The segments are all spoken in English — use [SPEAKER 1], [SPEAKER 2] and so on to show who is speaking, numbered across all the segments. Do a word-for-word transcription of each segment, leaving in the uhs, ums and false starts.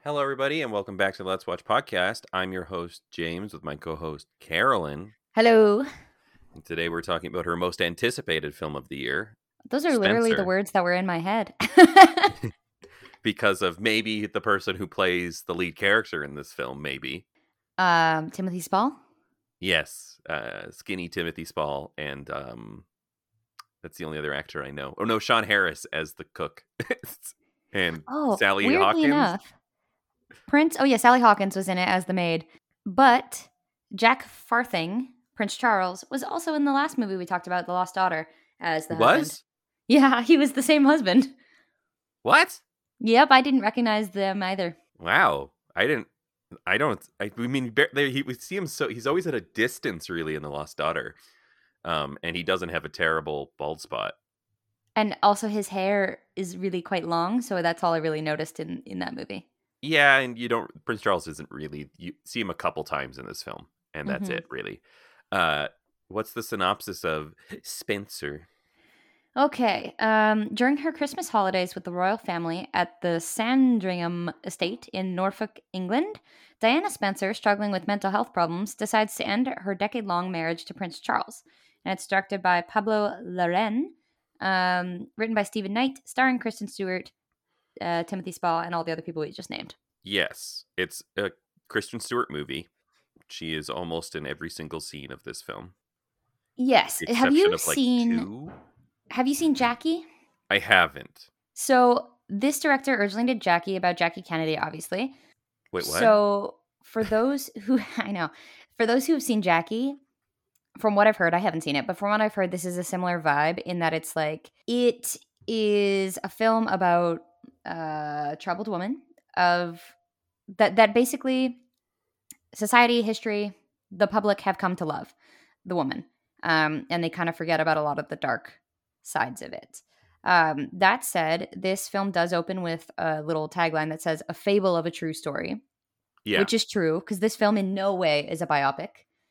[SPEAKER 1] Hello, everybody, and welcome back to the Let's Watch podcast. I'm your host, James, with my co host, Carolyn.
[SPEAKER 2] Hello.
[SPEAKER 1] And today we're talking about her most anticipated film of the year,
[SPEAKER 2] Those are literally the
[SPEAKER 1] Spencer,
[SPEAKER 2] words that were in my head.
[SPEAKER 1] because of maybe the person who plays the lead character in this film, maybe.
[SPEAKER 2] um, Timothy Spall.
[SPEAKER 1] Yes, uh, skinny Timothy Spall, and um, that's the only other actor I know. Oh, no, Sean Harris as the cook, and
[SPEAKER 2] Oh,
[SPEAKER 1] Sally
[SPEAKER 2] weirdly
[SPEAKER 1] Hawkins.
[SPEAKER 2] enough, Prince. Oh yeah, Sally Hawkins was in it as the maid, but Jack Farthing, Prince Charles, was also in the last movie we talked about, The Lost Daughter, as the husband.
[SPEAKER 1] Was?
[SPEAKER 2] Yeah, he was the same husband.
[SPEAKER 1] What?
[SPEAKER 2] Yep, I didn't recognize them either.
[SPEAKER 1] Wow, I didn't. I don't. I, I mean, bar- they, he we see him so he's always at a distance, really, in The Lost Daughter, um, and he doesn't have a terrible bald spot.
[SPEAKER 2] And also, his hair is really quite long, so that's all I really noticed in in that movie.
[SPEAKER 1] Yeah, and you don't. Prince Charles isn't really. You see him a couple times in this film, and that's
[SPEAKER 2] Mhm.
[SPEAKER 1] it, really. Uh, what's the synopsis of Spencer?
[SPEAKER 2] Okay. Um, during her Christmas holidays with the royal family at the Sandringham estate in Norfolk, England, Diana Spencer, struggling with mental health problems, decides to end her decade long marriage to Prince Charles. And it's directed by Pablo Larraín, um, written by Stephen Knight, starring Kristen Stewart, uh, Timothy Spall, and all the other people we just named.
[SPEAKER 1] Yes, it's a Kristen Stewart movie. She is almost in every single scene of this film.
[SPEAKER 2] Yes.
[SPEAKER 1] with the
[SPEAKER 2] Have
[SPEAKER 1] exception
[SPEAKER 2] you
[SPEAKER 1] of like
[SPEAKER 2] seen
[SPEAKER 1] two.
[SPEAKER 2] Have you seen Jackie?
[SPEAKER 1] I haven't.
[SPEAKER 2] So this director originally did Jackie about Jackie Kennedy, obviously.
[SPEAKER 1] Wait, what?
[SPEAKER 2] So for those who I know, for those who have seen Jackie, from what I've heard, I haven't seen it, but from what I've heard, this is a similar vibe in that it's like it is a film about a troubled woman of that that basically society, history, the public have come to love the woman, um, and they kind of forget about a lot of the dark sides of it. Um, that said, this film does open with a little tagline that says "a fable of a true story."
[SPEAKER 1] Yeah,
[SPEAKER 2] Which is true because this film in no way is a biopic.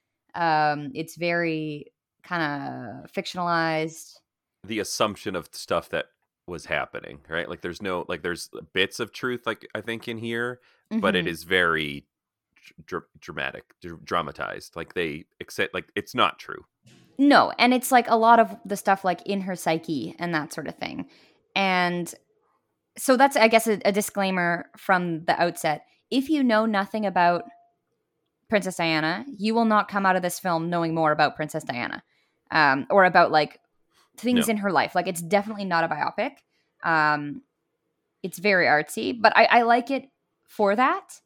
[SPEAKER 2] Um, it's very kind of fictionalized.
[SPEAKER 1] the assumption of stuff that was happening, right? Like there's no like there's bits of truth, like I think in here, but it
[SPEAKER 2] Mhm.
[SPEAKER 1] is very dr- dramatic, dr- dramatized. Like they accept, like it's not true.
[SPEAKER 2] No, and it's like a lot of the stuff like in her psyche and that sort of thing. And so that's, I guess, a, a disclaimer from the outset. If you know nothing about Princess Diana, you will not come out of this film knowing more about Princess Diana, um, or about like things
[SPEAKER 1] No.
[SPEAKER 2] in her life. Like it's definitely not a biopic. Um, it's very artsy, but I, I like it for that.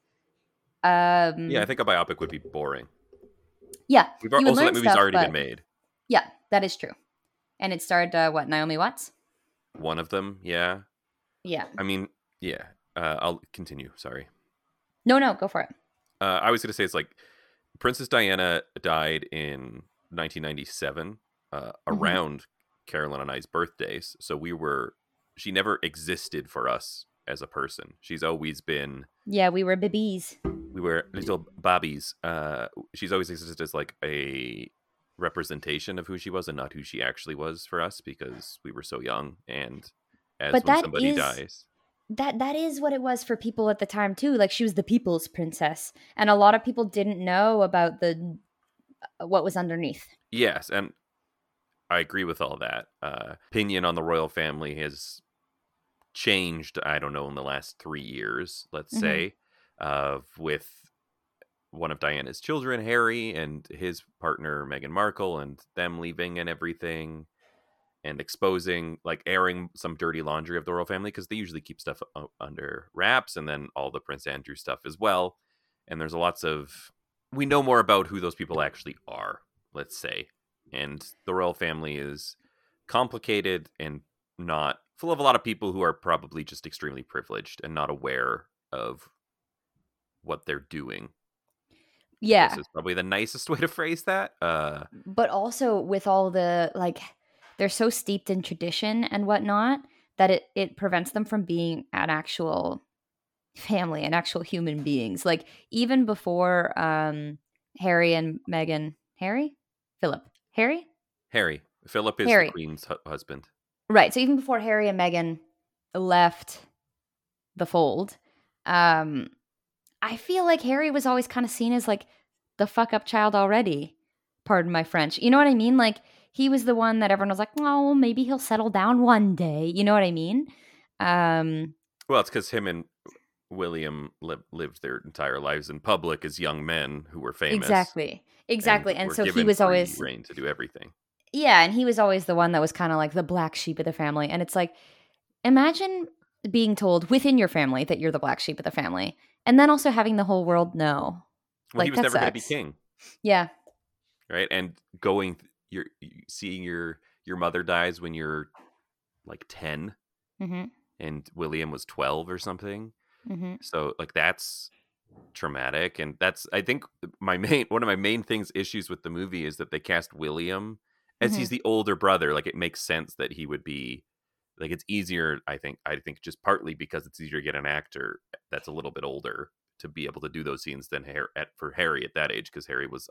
[SPEAKER 2] Um,
[SPEAKER 1] Yeah, I think a biopic would be boring.
[SPEAKER 2] yeah,
[SPEAKER 1] We've al-
[SPEAKER 2] you would
[SPEAKER 1] also
[SPEAKER 2] learn
[SPEAKER 1] that movie's
[SPEAKER 2] stuff,
[SPEAKER 1] already
[SPEAKER 2] but
[SPEAKER 1] been made.
[SPEAKER 2] yeah, that is true. And it starred uh, what, Naomi Watts?
[SPEAKER 1] One of them, yeah.
[SPEAKER 2] Yeah.
[SPEAKER 1] I mean, yeah. Uh, I'll continue. Sorry.
[SPEAKER 2] No, no, go for it.
[SPEAKER 1] Uh, I was going to say it's like Princess Diana died in nineteen ninety-seven, uh,
[SPEAKER 2] Mhm.
[SPEAKER 1] around Carolyn and I's birthdays. So we were, she never existed for us as a person. She's always been,
[SPEAKER 2] Yeah, we were babies.
[SPEAKER 1] we were little bobbies. Uh, she's always existed as like a representation of who she was and not who she actually was for us because we were so young. And as
[SPEAKER 2] But
[SPEAKER 1] when
[SPEAKER 2] that
[SPEAKER 1] somebody
[SPEAKER 2] is
[SPEAKER 1] dies,
[SPEAKER 2] that that is what it was for people at the time too. Like she was the people's princess, and a lot of people didn't know about the uh, what was underneath.
[SPEAKER 1] yes, and I agree with all that. Uh, opinion on the royal family has changed, I don't know, in the last three years, let's
[SPEAKER 2] Mhm.
[SPEAKER 1] say, uh, with one of Diana's children, Harry, and his partner, Meghan Markle, and them leaving and everything, and exposing, like, airing some dirty laundry of the royal family, because they usually keep stuff u- under wraps, and then all the Prince Andrew stuff as well. And there's lots of, we know more about who those people actually are, let's say. And the royal family is complicated and not full of a lot of people who are probably just extremely privileged and not aware of what they're doing. I guess
[SPEAKER 2] Yeah,
[SPEAKER 1] is probably the nicest way to phrase that. Uh,
[SPEAKER 2] but also with all the like, they're so steeped in tradition and whatnot that it it prevents them from being an actual family and actual human beings. Like even before um Harry and Meghan, Harry, Philip, Harry,
[SPEAKER 1] Harry. Philip is the
[SPEAKER 2] Harry.
[SPEAKER 1] queen's hu- husband.
[SPEAKER 2] Right. So even before Harry and Meghan left the fold, Um, I feel like Harry was always kind of seen as like the fuck up child already. Pardon my French. You know what I mean? Like he was the one that everyone was like, oh, maybe he'll settle down one day. You know what I mean? Um,
[SPEAKER 1] Well, it's because him and William li- lived their entire lives in public as young men who were famous
[SPEAKER 2] exactly.
[SPEAKER 1] and
[SPEAKER 2] Exactly. And
[SPEAKER 1] were
[SPEAKER 2] so he
[SPEAKER 1] given
[SPEAKER 2] was
[SPEAKER 1] free
[SPEAKER 2] always,
[SPEAKER 1] reign to do everything.
[SPEAKER 2] yeah, and he was always the one that was kind of like the black sheep of the family. And it's like, imagine being told within your family that you're the black sheep of the family, and then also having the whole world know.
[SPEAKER 1] Well, he
[SPEAKER 2] Like
[SPEAKER 1] was
[SPEAKER 2] that
[SPEAKER 1] never going to be
[SPEAKER 2] sucks.
[SPEAKER 1] king,
[SPEAKER 2] Yeah.
[SPEAKER 1] right? And going, you're seeing your your mother dies when you're like ten,
[SPEAKER 2] Mm-hmm.
[SPEAKER 1] and William was twelve or something.
[SPEAKER 2] Mm-hmm.
[SPEAKER 1] So like that's traumatic, and that's I think my main one of my main things issues with the movie is that they cast William as
[SPEAKER 2] Mm-hmm.
[SPEAKER 1] he's the older brother. Like it makes sense that he would be like it's easier. I think I think just partly because it's easier to get an actor that's a little bit older to be able to do those scenes than Harry at for Harry at that age, because Harry was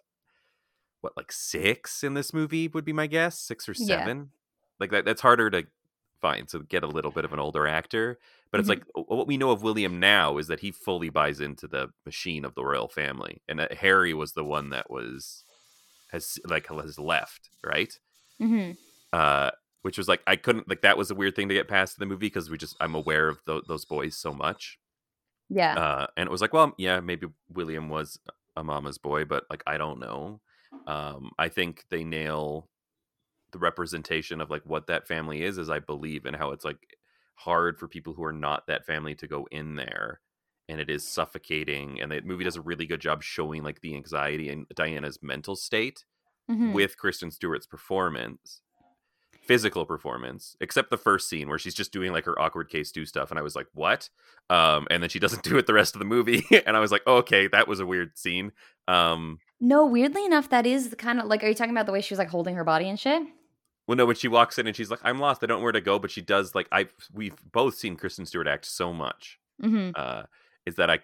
[SPEAKER 1] what like six in this movie would be my guess, six or
[SPEAKER 2] Yeah.
[SPEAKER 1] seven. Like that that's harder to find. So get a little bit of an older actor, but it's
[SPEAKER 2] Mm-hmm.
[SPEAKER 1] like what we know of William now is that he fully buys into the machine of the royal family, and that Harry was the one that was has like has left, right?
[SPEAKER 2] Mm-hmm.
[SPEAKER 1] Uh, which was like I couldn't like that was a weird thing to get past in the movie because we just I'm aware of th- those boys so much,
[SPEAKER 2] Yeah.
[SPEAKER 1] uh, and it was like, well, yeah, maybe William was a mama's boy, but like I don't know. Um, I think they nail the representation of like what that family is, as I believe, and how it's like hard for people who are not that family to go in there, and it is suffocating. And the movie does a really good job showing like the anxiety and Diana's mental state
[SPEAKER 2] Mm-hmm.
[SPEAKER 1] with Kristen Stewart's performance, physical performance, except the first scene where she's just doing like her awkward case do stuff, and I was like, what? Um, and then she doesn't do it the rest of the movie, and I was like, oh, okay, that was a weird scene. Um,
[SPEAKER 2] No, weirdly enough, that is the kind of like, are you talking about the way she was like holding her body and shit?
[SPEAKER 1] Well, no, when she walks in and she's like, "I'm lost. I don't know where to go," but she does like I we've both seen Kristen Stewart act so much.
[SPEAKER 2] Mm-hmm.
[SPEAKER 1] Uh, is that I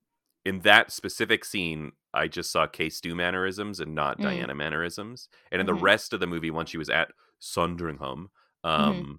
[SPEAKER 1] in that specific scene I just saw Kay Stu mannerisms and not
[SPEAKER 2] Mm.
[SPEAKER 1] Diana mannerisms, and in the
[SPEAKER 2] Mm-hmm.
[SPEAKER 1] rest of the movie, once she was at Sandringham,
[SPEAKER 2] Mm-hmm.
[SPEAKER 1] um,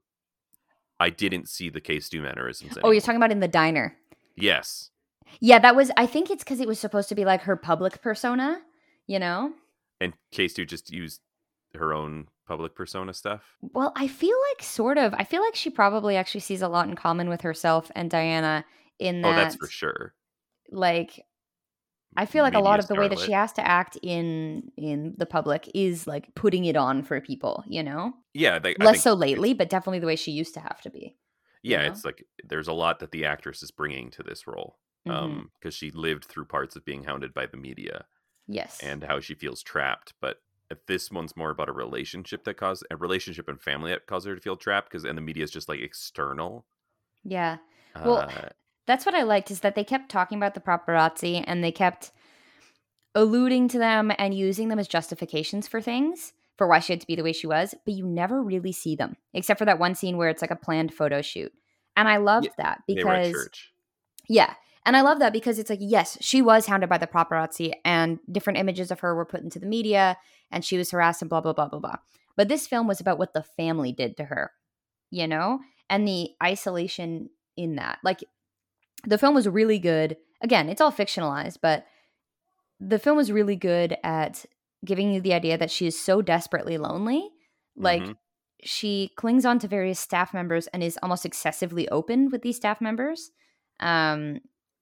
[SPEAKER 1] I didn't see the Kay Stu mannerisms
[SPEAKER 2] Oh,
[SPEAKER 1] anymore.
[SPEAKER 2] you're talking about in the diner.
[SPEAKER 1] Yes,
[SPEAKER 2] Yeah, that was, I think it's because it was supposed to be like her public persona, you know?
[SPEAKER 1] and Kay Stu just used her own public persona stuff.
[SPEAKER 2] Well, I feel like sort of. I feel like she probably actually sees a lot in common with herself and Diana in
[SPEAKER 1] Oh, that's
[SPEAKER 2] that,
[SPEAKER 1] for sure.
[SPEAKER 2] like, I feel like a
[SPEAKER 1] Media
[SPEAKER 2] lot of the way that
[SPEAKER 1] starlet.
[SPEAKER 2] she has to act in in the public is like putting it on for people, you know?
[SPEAKER 1] Yeah, they, I
[SPEAKER 2] Less
[SPEAKER 1] think
[SPEAKER 2] so
[SPEAKER 1] it's
[SPEAKER 2] lately, but definitely the way she used to have to be. you
[SPEAKER 1] yeah,
[SPEAKER 2] know?
[SPEAKER 1] it's like there's a lot that the actress is bringing to this role,
[SPEAKER 2] Mm-hmm.
[SPEAKER 1] um, because she lived through parts of being hounded by the media
[SPEAKER 2] Yes.
[SPEAKER 1] and how she feels trapped. But if this one's more about a relationship that caused a relationship and family that caused her to feel trapped, because and the media is just like external.
[SPEAKER 2] Yeah. Well,
[SPEAKER 1] Uh,
[SPEAKER 2] that's what I liked is that they kept talking about the paparazzi and they kept alluding to them and using them as justifications for things, for why she had to be the way she was, but you never really see them except for that one scene where it's like a planned photo shoot. And I loved
[SPEAKER 1] yeah,
[SPEAKER 2] that
[SPEAKER 1] they were at
[SPEAKER 2] because
[SPEAKER 1] church.
[SPEAKER 2] yeah. And I love that because it's like, yes, she was hounded by the paparazzi and different images of her were put into the media and she was harassed and blah, blah, blah, blah, blah. But this film was about what the family did to her, you know, and the isolation in that. Like, the film was really good. Again, it's all fictionalized, but the film was really good at giving you the idea that she is so desperately lonely. Like,
[SPEAKER 1] Mhm.
[SPEAKER 2] she clings on to various staff members and is almost excessively open with these staff members. Um,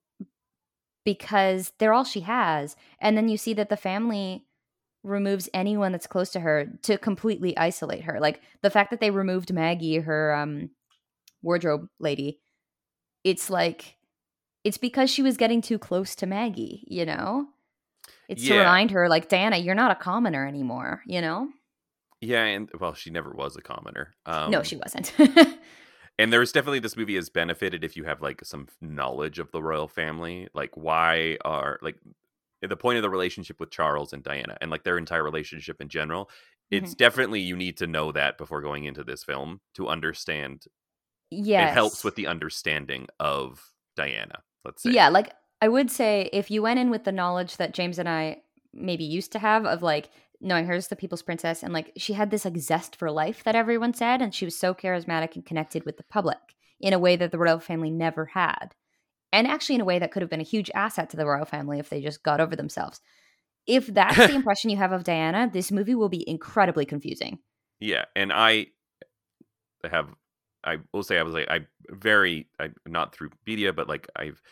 [SPEAKER 2] because they're all she has. And then you see that the family removes anyone that's close to her to completely isolate her. Like the fact that they removed Maggie, her um, wardrobe lady, it's like, it's because she was getting too close to Maggie, you know? It's to
[SPEAKER 1] Yeah,
[SPEAKER 2] remind her, like, Diana, you're not a commoner anymore, you know?
[SPEAKER 1] yeah, and well, she never was a commoner. Um,
[SPEAKER 2] No, she wasn't.
[SPEAKER 1] And there's definitely this movie has benefited if you have like some knowledge of the royal family, like why are like the point of the relationship with Charles and Diana and like their entire relationship in general. It's
[SPEAKER 2] Mhm.
[SPEAKER 1] definitely you need to know that before going into this film to understand. It helps
[SPEAKER 2] Yes.
[SPEAKER 1] with the understanding of Diana, let's say.
[SPEAKER 2] Yeah, like I would say if you went in with the knowledge that James and I maybe used to have of like knowing her as the people's princess and like she had this like zest for life that everyone said and she was so charismatic and connected with the public in a way that the royal family never had. and actually in a way that could have been a huge asset to the royal family if they just got over themselves. If that's the impression you have of Diana, this movie will be incredibly confusing.
[SPEAKER 1] Yeah, and I have, I will say, I was like, I very, I not through media, but like I've,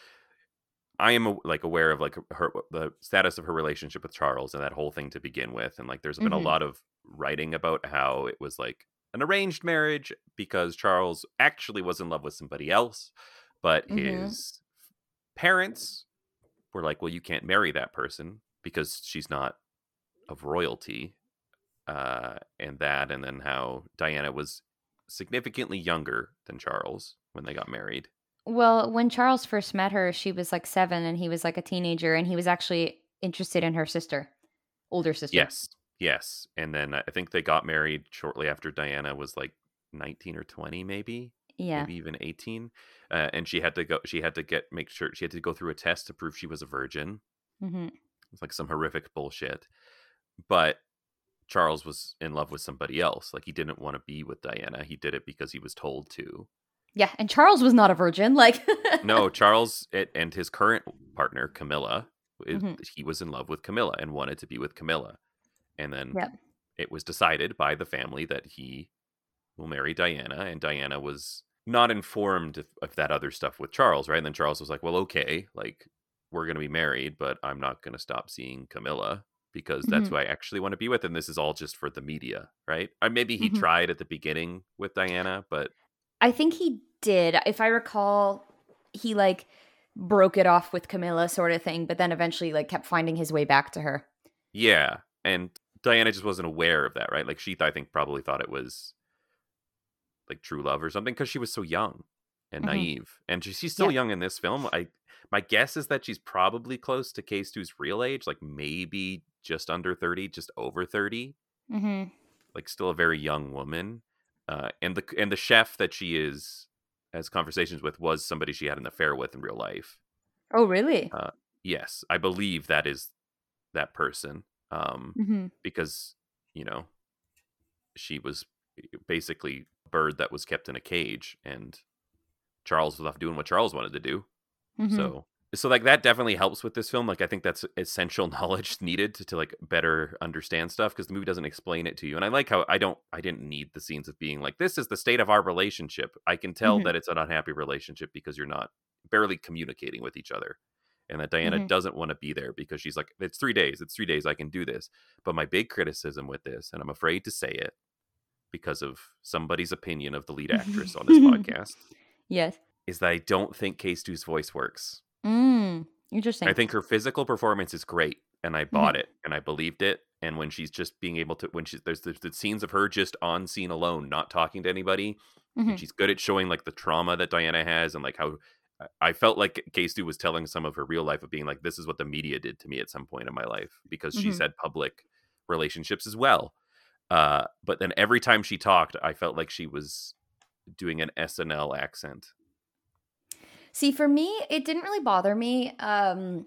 [SPEAKER 1] I am like aware of like her, the status of her relationship with Charles and that whole thing to begin with, and like there's been a
[SPEAKER 2] Mm-hmm.
[SPEAKER 1] lot of writing about how it was like an arranged marriage because Charles actually was in love with somebody else, but
[SPEAKER 2] Mm-hmm.
[SPEAKER 1] his parents were like, well, you can't marry that person because she's not of royalty, uh, and that, and then how Diana was significantly younger than Charles when they got married.
[SPEAKER 2] Well, when Charles first met her, she was like seven and he was like a teenager, and he was actually interested in her sister, older sister.
[SPEAKER 1] Yes, yes, and then I think they got married shortly after Diana was like nineteen or twenty, maybe,
[SPEAKER 2] Yeah.
[SPEAKER 1] maybe even eighteen, uh, and she had to go. She had to get make sure she had to go through a test to prove she was a virgin.
[SPEAKER 2] Mm-hmm.
[SPEAKER 1] It's like some horrific bullshit, but Charles was in love with somebody else. Like he didn't want to be with Diana. He did it because he was told to.
[SPEAKER 2] Yeah, and Charles was not a virgin. Like,
[SPEAKER 1] No, Charles it, and his current partner Camilla, it,
[SPEAKER 2] mm-hmm.
[SPEAKER 1] he was in love with Camilla and wanted to be with Camilla. And then
[SPEAKER 2] Yep.
[SPEAKER 1] it was decided by the family that he will marry Diana, and Diana was not informed of, of that other stuff with Charles, right? And then Charles was like, "Well, okay, like we're going to be married, but I'm not going to stop seeing Camilla because that's
[SPEAKER 2] Mm-hmm.
[SPEAKER 1] who I actually want to be with, and this is all just for the media, right?" Or maybe he
[SPEAKER 2] Mm-hmm.
[SPEAKER 1] tried at the beginning with Diana, but
[SPEAKER 2] I think he did. If I recall, he like broke it off with Camilla, sort of thing, but then eventually like kept finding his way back to her.
[SPEAKER 1] yeah, and Diana just wasn't aware of that, right? Like she, I think, probably thought it was like true love or something because she was so young and
[SPEAKER 2] Mm-hmm.
[SPEAKER 1] naive, and she, she's still
[SPEAKER 2] Yep.
[SPEAKER 1] young in this film. I my guess is that she's probably close to Case two's real age, like maybe just under thirty, just over thirty,
[SPEAKER 2] Mm-hmm.
[SPEAKER 1] like still a very young woman. Uh, and the and the chef that she is has conversations with was somebody she had an affair with in real life.
[SPEAKER 2] Oh, really?
[SPEAKER 1] Uh, yes, I believe that is that person, um,
[SPEAKER 2] Mm-hmm.
[SPEAKER 1] because you know she was basically a bird that was kept in a cage, and Charles was off doing what Charles wanted to do.
[SPEAKER 2] Mm-hmm.
[SPEAKER 1] So, so like that definitely helps with this film. Like I think that's essential knowledge needed to, to like better understand stuff because the movie doesn't explain it to you. And I like how I don't, I didn't need the scenes of being like, this is the state of our relationship. I can tell
[SPEAKER 2] Mm-hmm.
[SPEAKER 1] that it's an unhappy relationship because you're not barely communicating with each other. And that Diana
[SPEAKER 2] Mm-hmm.
[SPEAKER 1] doesn't want to be there because she's like, it's three days. It's three days. I can do this. But my big criticism with this, and I'm afraid to say it because of somebody's opinion of the lead actress on this podcast,
[SPEAKER 2] Yes.
[SPEAKER 1] is that I don't think Case two's voice works.
[SPEAKER 2] Mm.
[SPEAKER 1] I
[SPEAKER 2] Interesting.
[SPEAKER 1] think her physical performance is great, and I bought
[SPEAKER 2] Mm-hmm.
[SPEAKER 1] it, and I believed it. And when she's just being able to, when she's there's the, the scenes of her just on scene alone, not talking to anybody,
[SPEAKER 2] Mm-hmm.
[SPEAKER 1] and she's good at showing like the trauma that Diana has, and like how I- I felt like Case two was telling some of her real life of being like, this is what the media did to me at some point in my life because
[SPEAKER 2] Mm-hmm.
[SPEAKER 1] she's had public relationships as well. Uh, but then every time she talked, I felt like she was doing an S N L accent.
[SPEAKER 2] See, for me, it didn't really bother me um,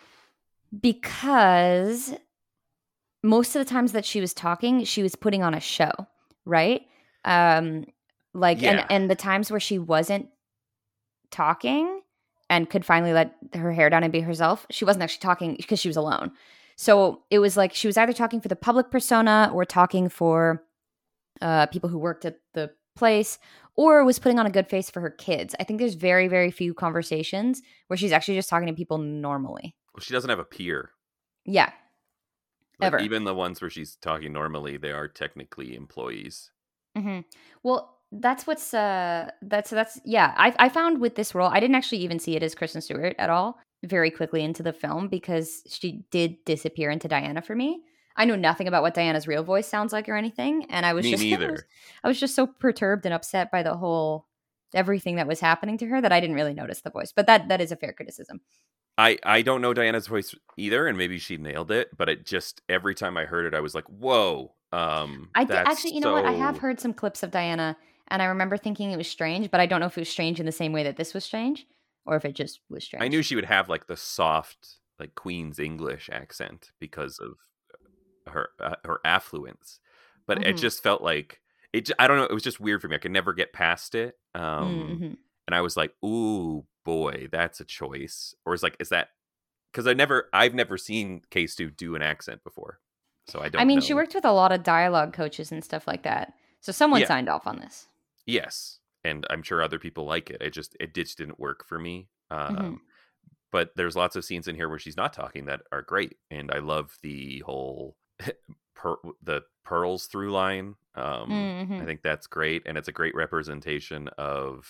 [SPEAKER 2] because most of the times that she was talking, she was putting on a show, right? Um, like, and
[SPEAKER 1] Yeah.
[SPEAKER 2] and the times where she wasn't talking and could finally let her hair down and be herself, she wasn't actually talking because she was alone. So it was like she was either talking for the public persona or talking for uh, people who worked at the place, or was putting on a good face for her kids. I think there's very, very few conversations where she's actually just talking to people normally.
[SPEAKER 1] Well, she doesn't have a peer.
[SPEAKER 2] Yeah,
[SPEAKER 1] Like
[SPEAKER 2] ever.
[SPEAKER 1] even the ones where she's talking normally, they are technically employees.
[SPEAKER 2] Mm-hmm. Well, that's what's uh, that's that's yeah. I I found with this role, I didn't actually even see it as Kristen Stewart at all. Very quickly into the film because she did disappear into Diana for me. I know nothing about what Diana's real voice sounds like or anything, and I was
[SPEAKER 1] Me
[SPEAKER 2] just I was,
[SPEAKER 1] neither.
[SPEAKER 2] I was just so perturbed and upset by the whole everything that was happening to her that I didn't really notice the voice. But that that is a fair criticism.
[SPEAKER 1] I I don't know Diana's voice either, and maybe she nailed it, but it just every time I heard it, I was like, "Whoa!" Um,
[SPEAKER 2] I did,
[SPEAKER 1] that's
[SPEAKER 2] actually, you know what? I have
[SPEAKER 1] so.
[SPEAKER 2] heard some clips of Diana, and I remember thinking it was strange, but I don't know if it was strange in the same way that this was strange, or if it just was
[SPEAKER 1] I knew
[SPEAKER 2] strange.
[SPEAKER 1] she would have like the soft, like Queen's English accent because of her uh, her affluence, but it
[SPEAKER 2] Mm-hmm.
[SPEAKER 1] just felt like it. j- I don't know. It was just weird for me. I could never get past it. Um,
[SPEAKER 2] Mm-hmm.
[SPEAKER 1] and I was like, "Ooh." boy, that's a choice. Or is like, is that because I never, I've never seen K Stu do an accent before, so I
[SPEAKER 2] I
[SPEAKER 1] don't
[SPEAKER 2] mean, she
[SPEAKER 1] know.
[SPEAKER 2] worked with a lot of dialogue coaches and stuff like that. So someone
[SPEAKER 1] Yeah,
[SPEAKER 2] signed off on this.
[SPEAKER 1] yes, and I'm sure other people like it. It just, it just didn't work for me.
[SPEAKER 2] Hmm.
[SPEAKER 1] Um, but there's lots of scenes in here where she's not talking that are great, and I love the whole per- the pearls through line. Um, I
[SPEAKER 2] Hmm.
[SPEAKER 1] think that's great, and it's a great representation of.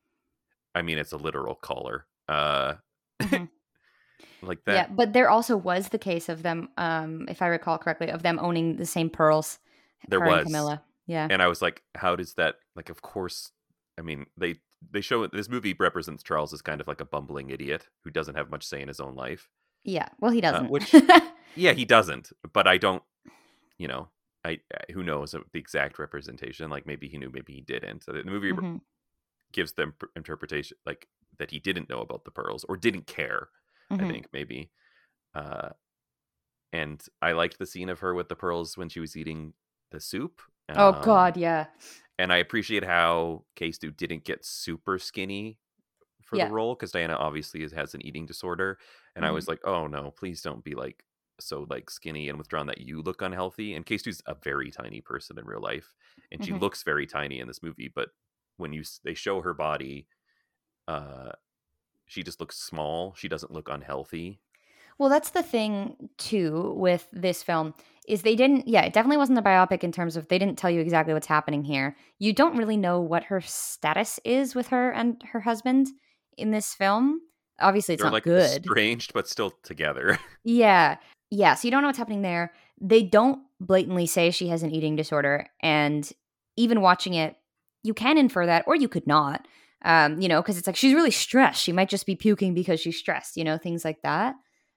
[SPEAKER 1] I mean, it's a literal collar. Uh,
[SPEAKER 2] Hmm.
[SPEAKER 1] like
[SPEAKER 2] Yeah,
[SPEAKER 1] that.
[SPEAKER 2] but there also was the case of them, um, if I recall correctly, of them owning the same pearls,
[SPEAKER 1] There
[SPEAKER 2] her and
[SPEAKER 1] was,
[SPEAKER 2] Camilla. Yeah.
[SPEAKER 1] and I was like, how does that? Like, of course. I mean, they they show this movie represents Charles as kind of like a bumbling idiot who doesn't have much say in his own life.
[SPEAKER 2] Yeah. Well, he
[SPEAKER 1] Uh,
[SPEAKER 2] doesn't.
[SPEAKER 1] which, yeah, he doesn't. But I don't. You know, I who knows the exact representation? Like maybe he knew, maybe he didn't. So the movie
[SPEAKER 2] Hmm.
[SPEAKER 1] gives them interpretation like that he didn't know about the pearls or didn't care. I
[SPEAKER 2] Hmm.
[SPEAKER 1] think maybe. Uh, and I liked the scene of her with the pearls when she was eating the soup.
[SPEAKER 2] Oh
[SPEAKER 1] Um,
[SPEAKER 2] God, yeah,
[SPEAKER 1] and I appreciate how K-Stu didn't get super skinny for the
[SPEAKER 2] yeah.
[SPEAKER 1] role because Diana obviously is, has an eating disorder, and I
[SPEAKER 2] Hmm.
[SPEAKER 1] was like, oh no, please don't be like so like skinny and withdrawn that you look unhealthy. And K-Stu's a very tiny person in real life, and she
[SPEAKER 2] Hmm.
[SPEAKER 1] looks very tiny in this movie, but when you they show her body, uh, she just looks small. She doesn't look unhealthy.
[SPEAKER 2] Well, that's the thing too with this film is they didn't. Yeah, it definitely wasn't a biopic in terms of they didn't tell you exactly what's happening here. You don't really know what her status is with her and her husband in this film. Obviously, it's
[SPEAKER 1] They're
[SPEAKER 2] not
[SPEAKER 1] like
[SPEAKER 2] good.
[SPEAKER 1] estranged but still together.
[SPEAKER 2] Yeah. Yeah. So you don't know what's happening there. They don't blatantly say she has an eating disorder. And even watching it, you can infer that, or you could not, um, you know, because it's like she's really stressed. She might just be puking because she's stressed, you know, things like that.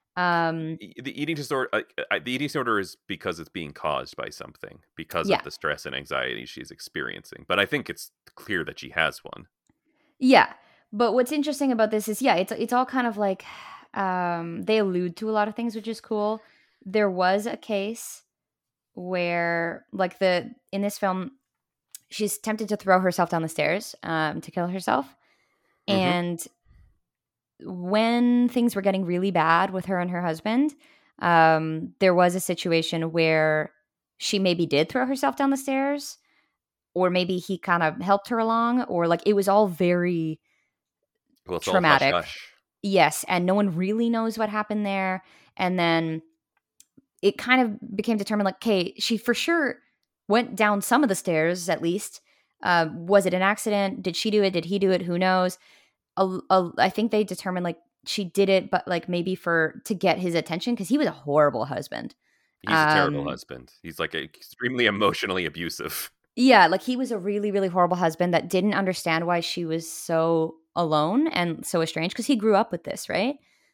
[SPEAKER 2] Um,
[SPEAKER 1] E- the eating disorder uh, uh, the eating disorder is because it's being caused by something because
[SPEAKER 2] yeah.
[SPEAKER 1] of the stress and anxiety she's experiencing, but I think it's clear that she has one.
[SPEAKER 2] Yeah. But what's interesting about this is, yeah, it's it's all kind of like um, they allude to a lot of things, which is cool. There was a case where, like the in this film, she's tempted to throw herself down the stairs um, to kill herself.
[SPEAKER 1] Mm-hmm.
[SPEAKER 2] And when things were getting really bad with her and her husband, um, there was a situation where she maybe did throw herself down the stairs, or maybe he kind of helped her along, or like it was all very
[SPEAKER 1] Well, it's all hush
[SPEAKER 2] traumatic.
[SPEAKER 1] hush.
[SPEAKER 2] Yes. And no one really knows what happened there. And then it kind of became determined like, okay, she for sure went down some of the stairs at least. Uh, was it an accident? Did she do it? Did he do it? Who knows? A, a, I think they determined like she did it, but like maybe for to get his attention because he was a horrible husband.
[SPEAKER 1] He's a terrible
[SPEAKER 2] Um,
[SPEAKER 1] husband. He's like extremely emotionally abusive.
[SPEAKER 2] yeah, like he was a really, really horrible husband that didn't understand why she was so alone and so estranged because he grew up with this, right?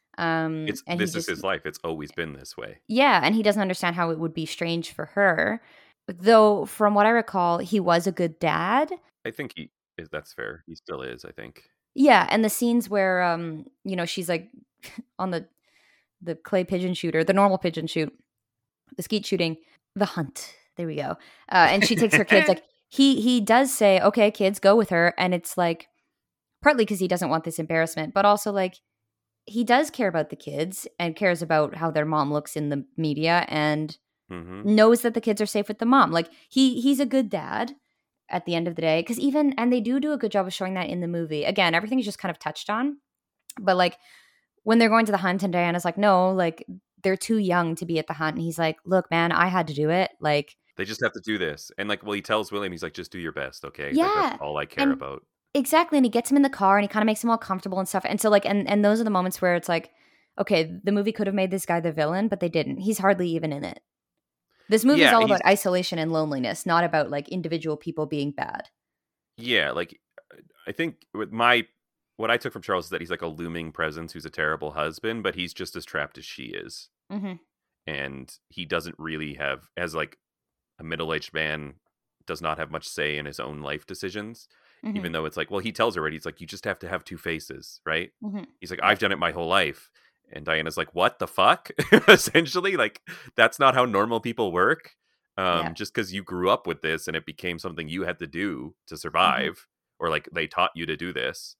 [SPEAKER 2] Um,
[SPEAKER 1] It's
[SPEAKER 2] and he
[SPEAKER 1] this is
[SPEAKER 2] just
[SPEAKER 1] his life. It's always been this way.
[SPEAKER 2] yeah, and he doesn't understand how it would be strange for her. Though, from what I recall, he was a good dad.
[SPEAKER 1] I think he is. That's fair. He still is. I think.
[SPEAKER 2] Yeah, and the scenes where um, you know, she's like on the the clay pigeon shooter, the normal pigeon shoot, the skeet shooting, the hunt. There we go. Uh, and she takes her kids. Like he he does say, "Okay, kids, go with her," and it's like partly because he doesn't want this embarrassment, but also like he does care about the kids and cares about how their mom looks in the media and
[SPEAKER 1] Mm-hmm.
[SPEAKER 2] knows that the kids are safe with the mom. Like he he's a good dad at the end of the day because even and they do do a good job of showing that in the movie. Again, everything's just kind of touched on, but like when they're going to the hunt and Diana's like, no, like they're too young to be at the hunt, and he's like, look, man, I had to do it. Like,
[SPEAKER 1] They just have to do this, and like, well, he tells William, he's like, just do your best, okay? Like that's
[SPEAKER 2] yeah,
[SPEAKER 1] all I care
[SPEAKER 2] and
[SPEAKER 1] about.
[SPEAKER 2] exactly, and he gets him in the car and he kind of makes him all comfortable and stuff. And so like, and and those are the moments where it's like, okay, the movie could have made this guy the villain, but they didn't. He's hardly even in it. This movie is
[SPEAKER 1] Yeah,
[SPEAKER 2] all
[SPEAKER 1] he's
[SPEAKER 2] about isolation and loneliness, not about like individual people being bad.
[SPEAKER 1] yeah, like I think with my what I took from Charles is that he's like a looming presence who's a terrible husband, but he's just as trapped as she is.
[SPEAKER 2] Hmm.
[SPEAKER 1] And he doesn't really have as like a middle-aged man does not have much say in his own life decisions,
[SPEAKER 2] Hmm.
[SPEAKER 1] even though it's like, well, he tells her, right? He's like, you just have to have two faces, right?
[SPEAKER 2] Hmm.
[SPEAKER 1] He's like,
[SPEAKER 2] Yeah.
[SPEAKER 1] I've done it my whole life. And Diana's like, what the fuck? Essentially, like, that's not how normal people work.
[SPEAKER 2] Yeah.
[SPEAKER 1] Um, just because you grew up with this and it became something you had to do to
[SPEAKER 2] Hmm.
[SPEAKER 1] survive, or like they taught you to do this,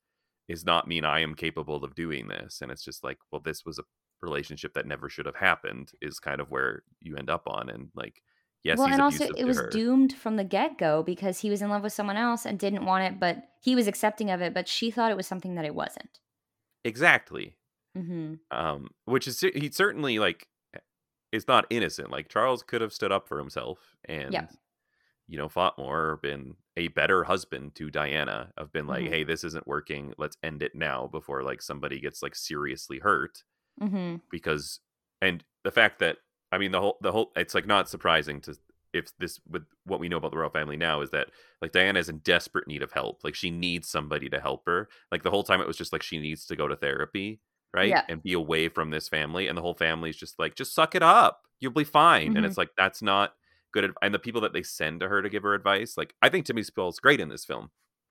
[SPEAKER 1] is not mean I am capable of doing this. And it's just like, well, this was a relationship that never should have happened, is kind of where you end up on. And like, yes,
[SPEAKER 2] Well,
[SPEAKER 1] he's
[SPEAKER 2] and also
[SPEAKER 1] abusive
[SPEAKER 2] it
[SPEAKER 1] to
[SPEAKER 2] was
[SPEAKER 1] her.
[SPEAKER 2] doomed from the get-go because he was in love with someone else and didn't want it, but he was accepting of it, but she thought it was something that it wasn't.
[SPEAKER 1] Exactly.
[SPEAKER 2] Mhm.
[SPEAKER 1] Um, which is, he certainly like is not innocent. Like Charles could have stood up for himself and,
[SPEAKER 2] Yep.
[SPEAKER 1] you know, fought more, or been a better husband to Diana, of been like,
[SPEAKER 2] Mhm.
[SPEAKER 1] hey, this isn't working. Let's end it now before like somebody gets like seriously hurt.
[SPEAKER 2] Mhm.
[SPEAKER 1] Because, and the fact that, I mean, the whole, the whole, it's like not surprising to, if this, with what we know about the royal family now, is that like Diana is in desperate need of help. Like she needs somebody to help her. Like the whole time it was just like she needs to go to therapy, right?
[SPEAKER 2] Yeah.
[SPEAKER 1] And be away from this family. And the whole family's just like, just suck it up. You'll be fine. And
[SPEAKER 2] Mhm.
[SPEAKER 1] it's like, that's not good. Adv- and the people that they send to her to give her advice, like, I think Timmy Spall's great in this film,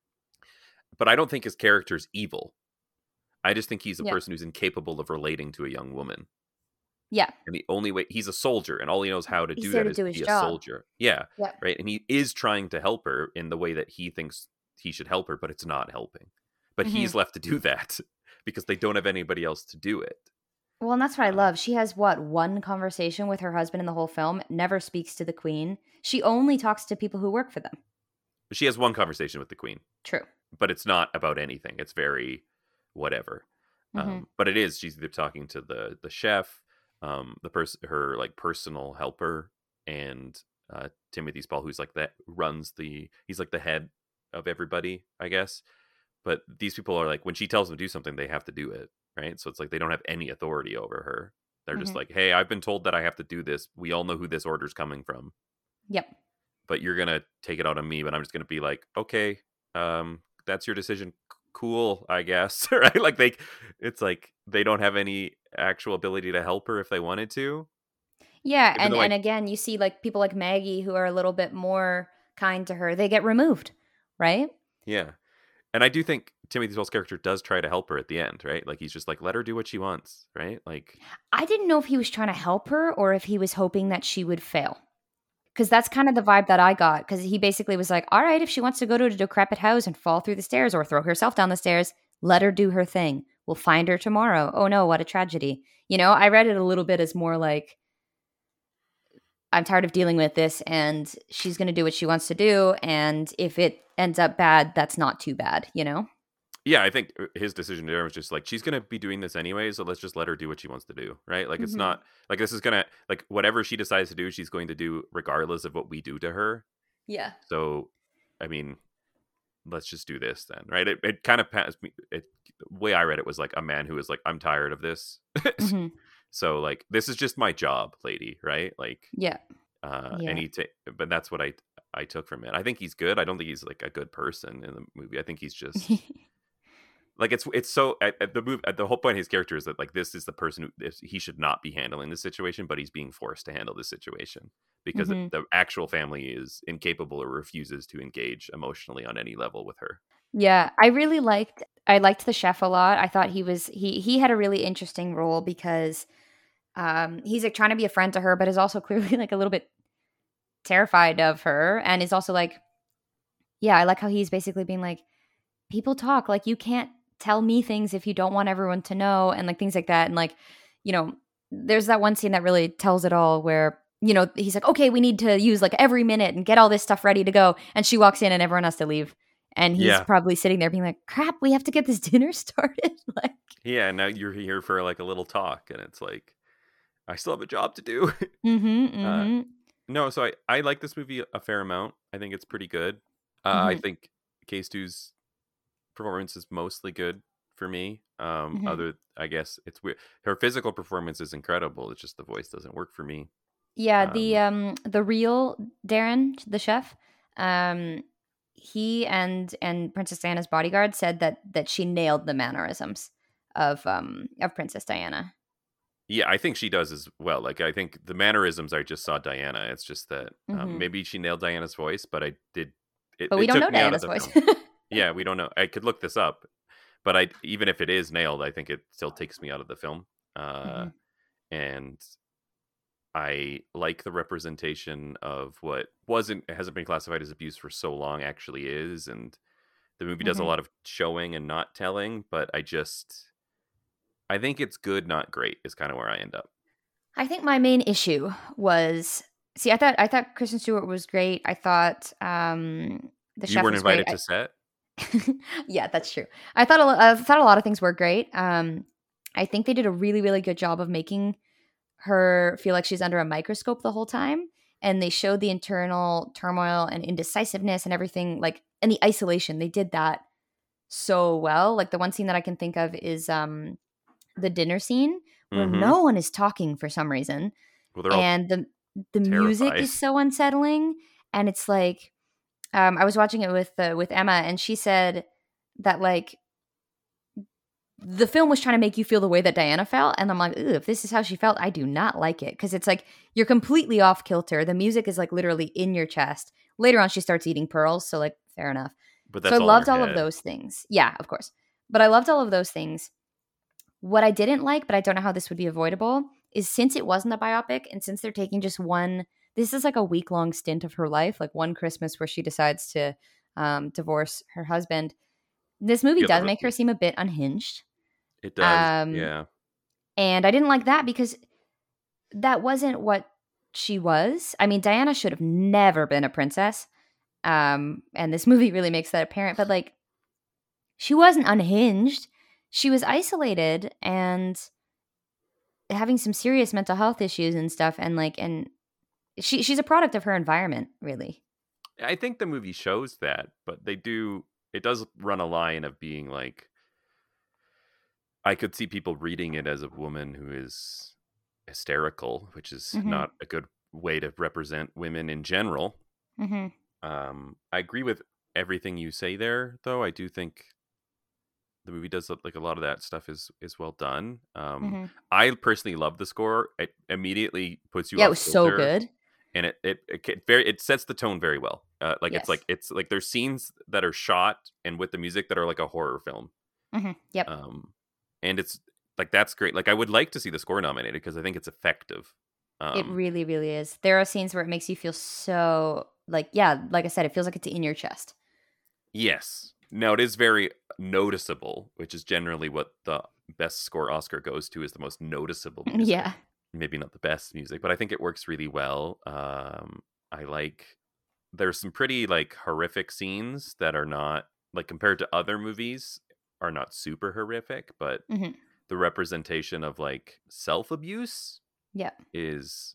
[SPEAKER 1] but I don't think his character's evil. I just think he's a
[SPEAKER 2] Yeah.
[SPEAKER 1] person who's incapable of relating to a young woman.
[SPEAKER 2] Yeah.
[SPEAKER 1] And the only way, he's a soldier, and all he knows how to
[SPEAKER 2] He's
[SPEAKER 1] do
[SPEAKER 2] there
[SPEAKER 1] that
[SPEAKER 2] to
[SPEAKER 1] is
[SPEAKER 2] do
[SPEAKER 1] to
[SPEAKER 2] his
[SPEAKER 1] be a
[SPEAKER 2] job.
[SPEAKER 1] soldier. Yeah.
[SPEAKER 2] Yep.
[SPEAKER 1] Right. And he is trying to help her in the way that he thinks he should help her, but it's not helping. But
[SPEAKER 2] Mhm.
[SPEAKER 1] he's left to do that because they don't have anybody else to do it.
[SPEAKER 2] Well, and that's what I
[SPEAKER 1] Uh,
[SPEAKER 2] love. She has what, one conversation with her husband in the whole film, never speaks to the queen. She only talks to people who work for them.
[SPEAKER 1] she has one conversation with the queen,
[SPEAKER 2] True.
[SPEAKER 1] but it's not about anything. It's very whatever.
[SPEAKER 2] Mhm.
[SPEAKER 1] Um, but it is. She's either talking to the the chef, um, the person, her like personal helper, and uh, Timothy Spall, who's like that runs the. He's like the head of everybody, I guess. But these people are like, when she tells them to do something, they have to do it, right? So it's like they don't have any authority over her. They're just
[SPEAKER 2] Mhm.
[SPEAKER 1] like, hey, I've been told that I have to do this. We all know who this order's coming from,
[SPEAKER 2] Yep.
[SPEAKER 1] but you're gonna take it out on me. But I'm just gonna be like, okay, um, that's your decision. C- Cool, I guess. Right? Like they, it's like they don't have any actual ability to help her if they wanted to.
[SPEAKER 2] Yeah,
[SPEAKER 1] Even
[SPEAKER 2] and
[SPEAKER 1] though
[SPEAKER 2] and
[SPEAKER 1] I,
[SPEAKER 2] again, you see like people like Maggie who are a little bit more kind to her. They get removed, right?
[SPEAKER 1] yeah, and I do think Timothy Spall's character does try to help her at the end, right? Like he's just like, let her do what she wants, right? Like,
[SPEAKER 2] I didn't know if he was trying to help her or if he was hoping that she would fail. Because that's kind of the vibe that I got. Because he basically was like, all right, if she wants to go to a decrepit house and fall through the stairs or throw herself down the stairs, let her do her thing. We'll find her tomorrow. Oh no, what a tragedy. You know, I read it a little bit as more like, I'm tired of dealing with this and she's going to do what she wants to do. And if it ends up bad, that's not too bad, you know?
[SPEAKER 1] yeah, I think uh, his decision there was just like, she's gonna be doing this anyway, so let's just let her do what she wants to do, right? Like it's
[SPEAKER 2] Hmm.
[SPEAKER 1] not like this is gonna, like whatever she decides to do, she's going to do regardless of what we do to her.
[SPEAKER 2] Yeah.
[SPEAKER 1] So, I mean, let's just do this then, right? It it kind of passed me. It The way I read it was like a man who is like, I'm tired of this.
[SPEAKER 2] Hmm.
[SPEAKER 1] So like, this is just my job, lady, right? Like,
[SPEAKER 2] Yeah.
[SPEAKER 1] uh, and
[SPEAKER 2] Yeah.
[SPEAKER 1] he, ta- but that's what I I took from it. I think he's good. I don't think he's like a good person in the movie. I think he's just like it's it's so at, at the move at the whole point of his character is that like this is the person who is- he should not be handling this situation, but he's being forced to handle this situation because
[SPEAKER 2] Hmm.
[SPEAKER 1] the actual family is incapable or refuses to engage emotionally on any level with her.
[SPEAKER 2] Yeah, I really liked I liked the chef a lot. I thought he was he he had a really interesting role because um he's like trying to be a friend to her but is also clearly like a little bit terrified of her and is also like yeah, I like how he's basically being like people talk like you can't tell me things if you don't want everyone to know and like things like that and like you know there's that one scene that really tells it all where you know he's like okay we need to use like every minute and get all this stuff ready to go and she walks in and everyone has to leave and he's
[SPEAKER 1] Yeah,
[SPEAKER 2] probably sitting there being like crap we have to get this dinner started like
[SPEAKER 1] yeah. Now you're here for like a little talk, and it's like I still have a job to do.
[SPEAKER 2] mhm
[SPEAKER 1] uh,
[SPEAKER 2] mhm
[SPEAKER 1] no, so I I like this movie a fair amount. I think it's pretty good. Uh, I
[SPEAKER 2] mhm
[SPEAKER 1] think K Stu's performance is mostly good for me. Um,
[SPEAKER 2] mhm
[SPEAKER 1] other, I guess it's weird. Her physical performance is incredible. It's just the voice doesn't work for me.
[SPEAKER 2] yeah the
[SPEAKER 1] Um,
[SPEAKER 2] um the real Darren the chef um he and and Princess Diana's bodyguard said that that she nailed the mannerisms of um of Princess Diana.
[SPEAKER 1] yeah, I think she does as well. Like, I think the mannerisms I just saw Diana. It's just that um,
[SPEAKER 2] Hmm.
[SPEAKER 1] maybe she nailed Diana's voice, but I did. It,
[SPEAKER 2] But we
[SPEAKER 1] it
[SPEAKER 2] don't
[SPEAKER 1] took
[SPEAKER 2] know
[SPEAKER 1] me out of
[SPEAKER 2] Diana's
[SPEAKER 1] the
[SPEAKER 2] voice.
[SPEAKER 1] film. Yeah, we don't know. I could look this up, but I even if it is nailed, I think it still takes me out of the film. Uh,
[SPEAKER 2] Hmm.
[SPEAKER 1] and I like the representation of what wasn't hasn't been classified as abuse for so long actually is, and The movie does a
[SPEAKER 2] Mhm.
[SPEAKER 1] lot of showing and not telling, but I just I think it's good, not great is kind of where I end up.
[SPEAKER 2] I think my main issue was see, I thought I thought Kristen Stewart was great. I thought um, the
[SPEAKER 1] You
[SPEAKER 2] chef
[SPEAKER 1] weren't
[SPEAKER 2] was great.
[SPEAKER 1] invited to set?
[SPEAKER 2] Yeah, that's true. I thought a lo- I thought a lot of things were great. Um, I think they did a really really good job of making her feel like she's under a microscope the whole time, and they showed the internal turmoil and indecisiveness and everything, like and the isolation. They did that so well. Like the one scene that I can think of is um the dinner scene where
[SPEAKER 1] Mhm.
[SPEAKER 2] no one is talking for some reason,
[SPEAKER 1] Well, they're all
[SPEAKER 2] and the the music
[SPEAKER 1] terrified.
[SPEAKER 2] is so unsettling, and it's like um, I was watching it with uh, with Emma, and she said that like the film was trying to make you feel the way that Diana felt, and I'm like, "Ooh, if this is how she felt, I do not like it," because it's like you're completely off kilter. The music is like literally in your chest. Later on, she starts eating pearls, so like fair enough.
[SPEAKER 1] But
[SPEAKER 2] So I
[SPEAKER 1] that's all in her
[SPEAKER 2] loved all of
[SPEAKER 1] head.
[SPEAKER 2] those things. Yeah, of course, but I loved all of those things. What I didn't like, but I don't know how this would be avoidable, is since it wasn't a biopic and since they're taking just one, this is like a week long stint of her life, like one Christmas where she decides to um, divorce her husband. This movie
[SPEAKER 1] You have
[SPEAKER 2] does
[SPEAKER 1] a
[SPEAKER 2] make her seem a bit unhinged.
[SPEAKER 1] It does,
[SPEAKER 2] Um,
[SPEAKER 1] yeah.
[SPEAKER 2] and I didn't like that because that wasn't what she was. I mean, Diana should have never been a princess. Um, and this movie really makes that apparent, but like she wasn't unhinged. She was isolated and having some serious mental health issues and stuff, and like and she she's a product of her environment, really.
[SPEAKER 1] I think the movie shows that, but they do it does run a line of being like I could see people reading it as a woman who is hysterical, which is
[SPEAKER 2] Mhm.
[SPEAKER 1] not a good way to represent women in general.
[SPEAKER 2] Mhm.
[SPEAKER 1] Um, I agree with everything you say there, though. I do think the movie does look like a lot of that stuff is is well done. Um,
[SPEAKER 2] Mhm.
[SPEAKER 1] I personally love the score. It immediately puts you
[SPEAKER 2] Yeah, it
[SPEAKER 1] off
[SPEAKER 2] was so
[SPEAKER 1] kilter,
[SPEAKER 2] good.
[SPEAKER 1] and it it, it ca- very it sets the tone very well. Uh, like it's like
[SPEAKER 2] Yes.
[SPEAKER 1] it's like there's scenes that are shot and with the music that are like a horror film.
[SPEAKER 2] Mhm. Yep.
[SPEAKER 1] Um, and it's like that's great. Like I would like to see the score nominated because I think it's effective.
[SPEAKER 2] It
[SPEAKER 1] Um,
[SPEAKER 2] really, really is. There are scenes where it makes you feel so like yeah, like I said, it feels like it's in your chest.
[SPEAKER 1] yes. Now it is very noticeable, which is generally what the best score Oscar goes to is the most noticeable music.
[SPEAKER 2] Yeah.
[SPEAKER 1] Maybe not the best music, but I think it works really well. Um, I like there's some pretty like horrific scenes that are not like compared to other movies are not super horrific, but
[SPEAKER 2] Mhm.
[SPEAKER 1] the representation of like self abuse
[SPEAKER 2] Yep.
[SPEAKER 1] is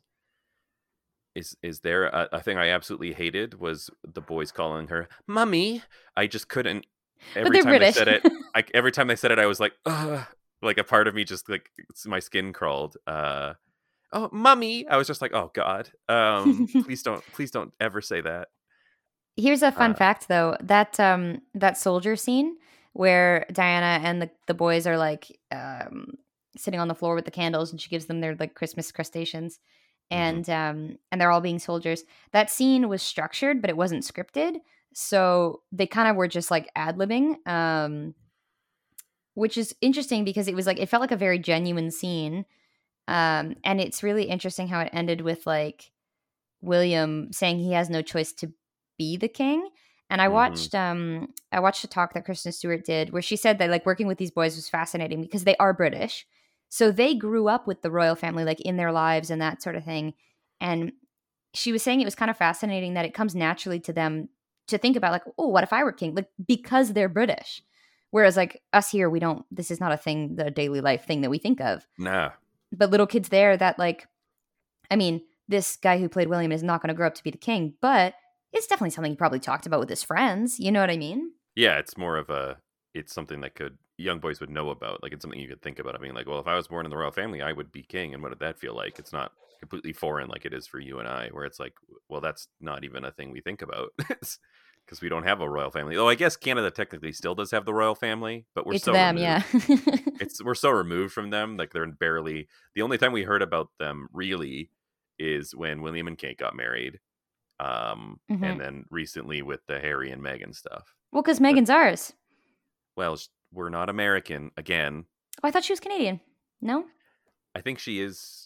[SPEAKER 1] is is there a, a thing I absolutely hated was the boys calling her mummy. I just couldn't.
[SPEAKER 2] But
[SPEAKER 1] Every
[SPEAKER 2] they're
[SPEAKER 1] time they
[SPEAKER 2] British.
[SPEAKER 1] said it, I every time they said it, I was like, ugh. Like a part of me just like it's- my skin crawled. Uh, oh, mummy! I was just like, oh god, um, please don't, please don't ever say that.
[SPEAKER 2] Here's a fun
[SPEAKER 1] Uh,
[SPEAKER 2] fact though. That um that soldier scene where Diana and the, the boys are like um sitting on the floor with the candles and she gives them their like Christmas crustaceans
[SPEAKER 1] mhm.
[SPEAKER 2] and um and they're all being soldiers. That scene was structured, but it wasn't scripted. So they kind of were just like ad-libbing. Um which is interesting because it was like it felt like a very genuine scene. Um and it's really interesting how it ended with like William saying he has no choice to be the king. And I
[SPEAKER 1] Mhm.
[SPEAKER 2] watched um I watched a talk that Kristen Stewart did where she said that like working with these boys was fascinating because they are British. So they grew up with the royal family like in their lives and that sort of thing. And she was saying it was kind of fascinating that it comes naturally to them to think about like, oh, what if I were king? Like because they're British. Whereas like us here, we don't this is not a thing, the daily life thing that we think of.
[SPEAKER 1] Nah.
[SPEAKER 2] But little kids there that like I mean, this guy who played William is not going to grow up to be the king, but it's definitely something he probably talked about with his friends. You know what I mean?
[SPEAKER 1] Yeah, it's more of a it's something that could young boys would know about. Like it's something you could think about. I mean, like, well, if I was born in the royal family, I would be king, and what did that feel like? It's not completely foreign like it is for you and I, where it's like, well, that's not even a thing we think about because we don't have a royal family. Oh, I guess Canada technically still does have the royal family, but we're
[SPEAKER 2] It's
[SPEAKER 1] so
[SPEAKER 2] them, yeah.
[SPEAKER 1] removed. It's we're so removed from them. Like they're barely the only time we heard about them really is when William and Kate got married, um, and
[SPEAKER 2] hmm
[SPEAKER 1] then recently with the Harry and Meghan stuff.
[SPEAKER 2] Well, because
[SPEAKER 1] But
[SPEAKER 2] Megan's ours.
[SPEAKER 1] well, we're not American again.
[SPEAKER 2] Oh, I thought she was Canadian. No?
[SPEAKER 1] I think she is.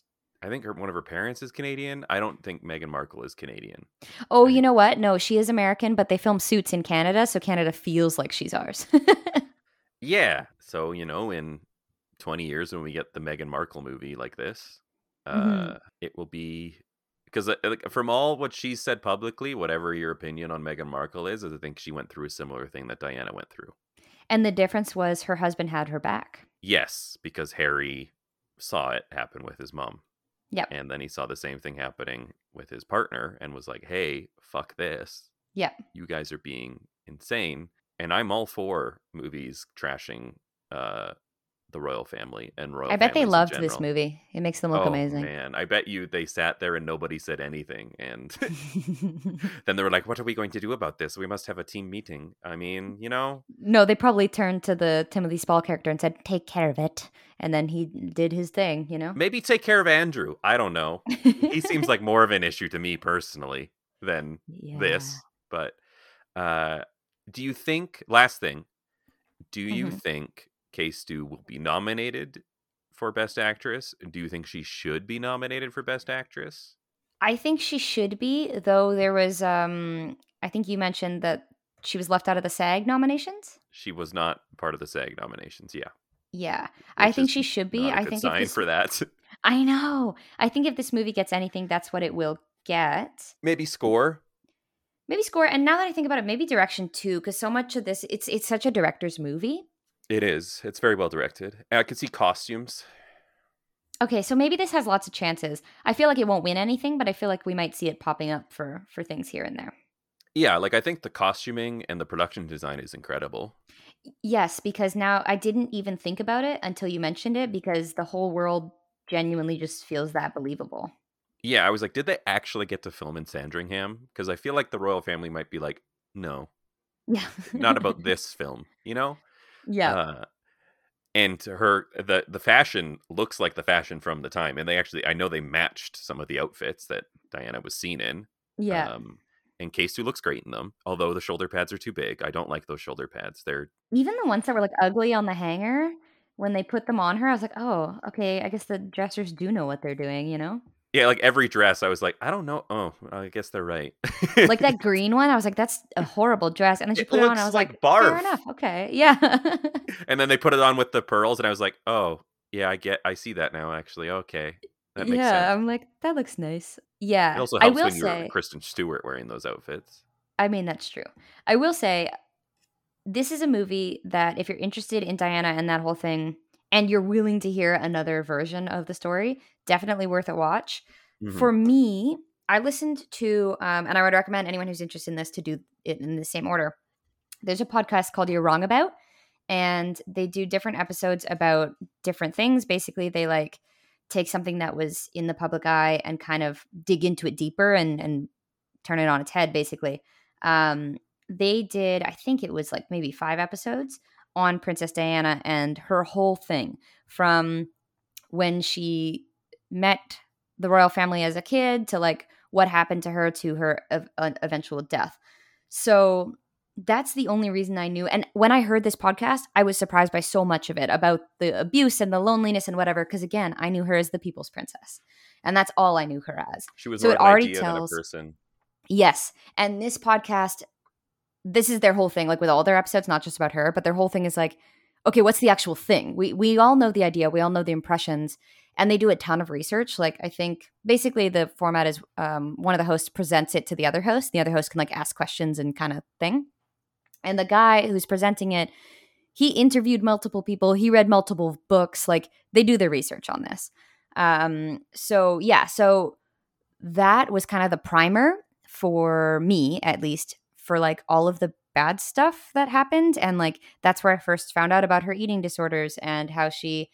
[SPEAKER 1] I think her, one of her parents is Canadian. I don't think Meghan Markle is Canadian.
[SPEAKER 2] Oh,
[SPEAKER 1] I
[SPEAKER 2] you
[SPEAKER 1] think,
[SPEAKER 2] know what? No, she is American, but they film Suits in Canada, so Canada feels like she's ours.
[SPEAKER 1] yeah. So, you know, in twenty years when we get the Meghan Markle movie like this,
[SPEAKER 2] hmm
[SPEAKER 1] uh, it will be because uh, like, from all what she's said publicly, whatever your opinion on Meghan Markle is, is I think she went through a similar thing that Diana went through.
[SPEAKER 2] And the difference was her husband had her back.
[SPEAKER 1] Yes, because Harry saw it happen with his mom.
[SPEAKER 2] Yep.
[SPEAKER 1] And then he saw the same thing happening with his partner and was like, hey, fuck this.
[SPEAKER 2] Yep.
[SPEAKER 1] You guys are being insane. And I'm all for movies trashing uh, the royal family and royal
[SPEAKER 2] I bet they
[SPEAKER 1] families in
[SPEAKER 2] loved this
[SPEAKER 1] general.
[SPEAKER 2] movie. It makes them look
[SPEAKER 1] Oh,
[SPEAKER 2] amazing.
[SPEAKER 1] man. I bet you they sat there and nobody said anything. And then they were like, what are we going to do about this? We must have a team meeting. I mean, you know.
[SPEAKER 2] No, they probably turned to the Timothy Spall character and said, take care of it. And then he did his thing, you know?
[SPEAKER 1] Maybe take care of Andrew. I don't know. He seems like more of an issue to me personally than
[SPEAKER 2] yeah.
[SPEAKER 1] this. But uh, do you think, last thing, do you
[SPEAKER 2] Mhm.
[SPEAKER 1] think Kay Stu will be nominated for Best Actress? Do you think she should be nominated for Best Actress?
[SPEAKER 2] I think she should be, though there was, um, I think you mentioned that she was left out of the SAG nominations?
[SPEAKER 1] She was not part of the SAG nominations, yeah.
[SPEAKER 2] Yeah. I
[SPEAKER 1] Which
[SPEAKER 2] think
[SPEAKER 1] is
[SPEAKER 2] she should be.
[SPEAKER 1] not a
[SPEAKER 2] I
[SPEAKER 1] good
[SPEAKER 2] think if
[SPEAKER 1] sign
[SPEAKER 2] this
[SPEAKER 1] for that.
[SPEAKER 2] I know. I think if this movie gets anything, that's what it will get.
[SPEAKER 1] Maybe score.
[SPEAKER 2] Maybe score. And now that I think about it, maybe direction too, because so much of this, it's it's such a director's movie.
[SPEAKER 1] It is. It's very well directed. I could see costumes.
[SPEAKER 2] Okay, so maybe this has lots of chances. I feel like it won't win anything, but I feel like we might see it popping up for for things here and there.
[SPEAKER 1] Yeah, like I think the costuming and the production design is incredible.
[SPEAKER 2] Yes, because now I didn't even think about it until you mentioned it, because the whole world genuinely just feels that believable.
[SPEAKER 1] Yeah, I was like, did they actually get to film in Sandringham? Because I feel like the royal family might be like, no,
[SPEAKER 2] Yeah.
[SPEAKER 1] not about this film, you know?
[SPEAKER 2] Yeah.
[SPEAKER 1] Uh, and her the the fashion looks like the fashion from the time, and they actually I know they matched some of the outfits that Diana was seen in.
[SPEAKER 2] Yeah.
[SPEAKER 1] Um, and Kay Stu looks great in them, although the shoulder pads are too big. I don't like those shoulder pads. They're
[SPEAKER 2] Even the ones that were like ugly on the hanger, when they put them on her, I was like, oh, okay, I guess the dressers do know what they're doing, you know?
[SPEAKER 1] yeah, like every dress, I was like, I don't know. Oh, I guess they're right.
[SPEAKER 2] Like that green one, I was like, that's a horrible dress. And then she
[SPEAKER 1] It
[SPEAKER 2] put it on,
[SPEAKER 1] looks
[SPEAKER 2] I was
[SPEAKER 1] like
[SPEAKER 2] like,
[SPEAKER 1] barf.
[SPEAKER 2] fair enough. Okay. Yeah.
[SPEAKER 1] And then they put it on with the pearls, and I was like, oh, yeah, I get, I see that now, actually. Okay, that makes
[SPEAKER 2] yeah.
[SPEAKER 1] sense.
[SPEAKER 2] I'm like, that looks nice.
[SPEAKER 1] It
[SPEAKER 2] Yeah.
[SPEAKER 1] also
[SPEAKER 2] I
[SPEAKER 1] helps
[SPEAKER 2] will
[SPEAKER 1] when you're
[SPEAKER 2] say,
[SPEAKER 1] Kristen Stewart wearing those outfits.
[SPEAKER 2] I mean, that's true. I will say, this is a movie that if you're interested in Diana and that whole thing, and you're willing to hear another version of the story, definitely worth a watch.
[SPEAKER 1] Mm-hmm.
[SPEAKER 2] For me, I listened to, um, and I would recommend anyone who's interested in this to do it in the same order. There's a podcast called You're Wrong About, and they do different episodes about different things. Basically, they like take something that was in the public eye and kind of dig into it deeper and, and turn it on its head, basically. Um, they did, I think it was like maybe five episodes on Princess Diana and her whole thing from when she met the royal family as a kid to like what happened to her to her ev- uh, eventual death. So that's the only reason I knew. And when I heard this podcast, I was surprised by so much of it about the abuse and the loneliness and whatever. Because again, I knew her as the people's princess, and that's all I knew her as.
[SPEAKER 1] She was
[SPEAKER 2] so
[SPEAKER 1] more
[SPEAKER 2] it
[SPEAKER 1] of an
[SPEAKER 2] already
[SPEAKER 1] idea
[SPEAKER 2] tells.
[SPEAKER 1] than a person.
[SPEAKER 2] Yes, and this podcast, this is their whole thing. Like with all their episodes, not just about her, but their whole thing is like, okay, what's the actual thing? We we all know the idea, we all know the impressions, and they do a ton of research. Like I think basically the format is um, one of the hosts presents it to the other host. The other host can like ask questions and kind of thing. And the guy who's presenting it, he interviewed multiple people. He read multiple books. Like they do their research on this. Um, so yeah, so that was kind of the primer for me, at least, for like all of the bad stuff that happened. And like that's where I first found out about her eating disorders and how she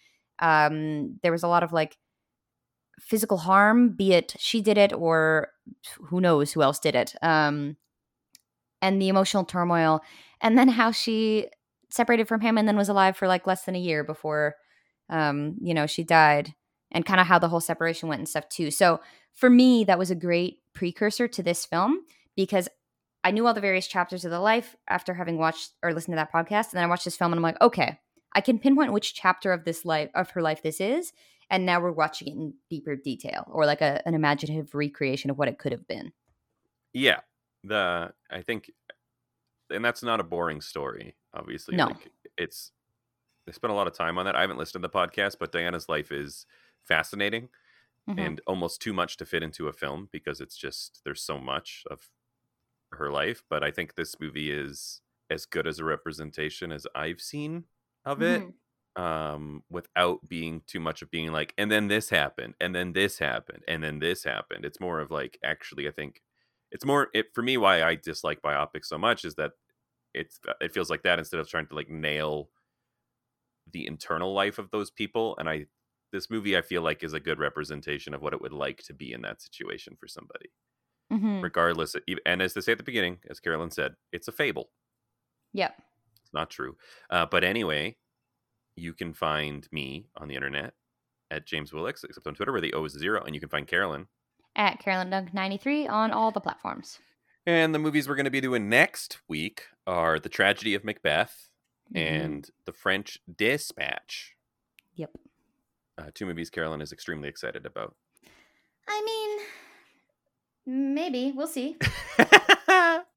[SPEAKER 2] um there was a lot of like physical harm, be it she did it or who knows who else did it. Um and the emotional turmoil, and then how she separated from him and then was alive for like less than a year before um you know she died, and kind of how the whole separation went and stuff too. So for me that was a great precursor to this film, because I knew all the various chapters of the life after having watched or listened to that podcast, and then I watched this film and I'm like, okay, I can pinpoint which chapter of this life of her life this is, and now we're watching it in deeper detail, or like a, an imaginative recreation of what it could have been.
[SPEAKER 1] Yeah. The I think, and that's not a boring story, obviously.
[SPEAKER 2] No.
[SPEAKER 1] Like, it's they spent a lot of time on that. I haven't listened to the podcast, but Diana's life is fascinating
[SPEAKER 2] Mm-hmm.
[SPEAKER 1] and almost too much to fit into a film because it's just there's so much of her life. But I think this movie is as good as a representation as I've seen of it.
[SPEAKER 2] Mm-hmm.
[SPEAKER 1] Um, without being too much of being like, and then this happened, and then this happened, and then this happened. It's more of like, actually, I think it's more it for me. Why I dislike biopics so much is that it's it feels like that instead of trying to like nail the internal life of those people. And I this movie I feel like is a good representation of what it would like to be in that situation for somebody,
[SPEAKER 2] Mm-hmm.
[SPEAKER 1] regardless of, and as they say at the beginning, as Carolyn said, it's a fable.
[SPEAKER 2] Yep.
[SPEAKER 1] It's not true. Uh, but anyway, you can find me on the internet at James Willix, except on Twitter where the O is zero, and you can find Carolyn
[SPEAKER 2] At Carolyn Dunk ninety-three on all the platforms.
[SPEAKER 1] And the movies we're going to be doing next week are The Tragedy of Macbeth
[SPEAKER 2] Mm-hmm.
[SPEAKER 1] and The French Dispatch.
[SPEAKER 2] Yep.
[SPEAKER 1] Uh, two movies Carolyn is extremely excited about.
[SPEAKER 2] I mean, maybe. We'll see.